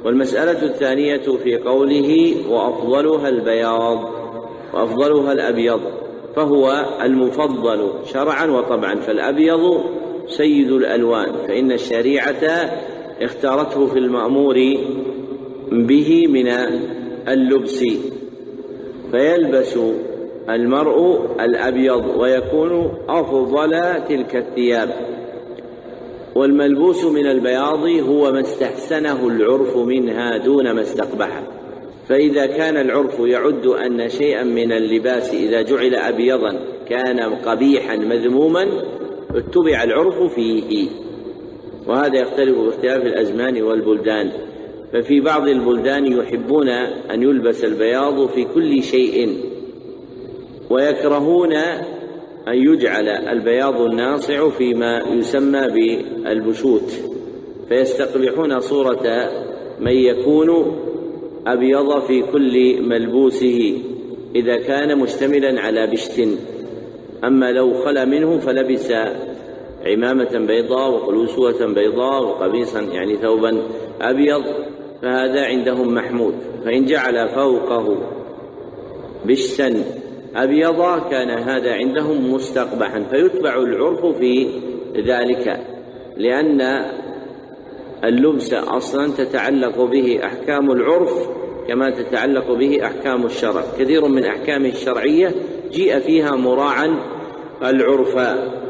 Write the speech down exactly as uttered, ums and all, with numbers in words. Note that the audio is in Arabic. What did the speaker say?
والمسألة الثانية في قوله وأفضلها البياض وأفضلها الأبيض، فهو المفضل شرعا وطبعا، فالأبيض سيد الألوان، فإن الشريعة اختارته في المأمور به من اللبس، فيلبس المرء الأبيض ويكون أفضل تلك الثياب. والملبوس من البياض هو ما استحسنه العرف منها دون ما استقبحه، فإذا كان العرف يعد أن شيئا من اللباس إذا جعل أبيضا كان قبيحا مذموما اتبع العرف فيه، وهذا يختلف باختلاف الأزمان والبلدان، ففي بعض البلدان يحبون أن يلبس البياض في كل شيء، ويكرهون أن يجعل البياض الناصع فيما يسمى بالبشوت، فيستقبحون صورة من يكون أبيض في كل ملبوسه إذا كان مشتملا على بشت، أما لو خلا منه فلبس عمامة بيضاء وقلوسوة بيضاء وقميصا يعني ثوبا أبيض فهذا عندهم محمود، فإن جعل فوقه بشتا أبيضا كان هذا عندهم مستقبحا، فيتبع العرف في ذلك، لأن اللبس أصلا تتعلق به أحكام العرف كما تتعلق به أحكام الشرع، كثير من أحكامه الشرعية جيء فيها مراعا العرف.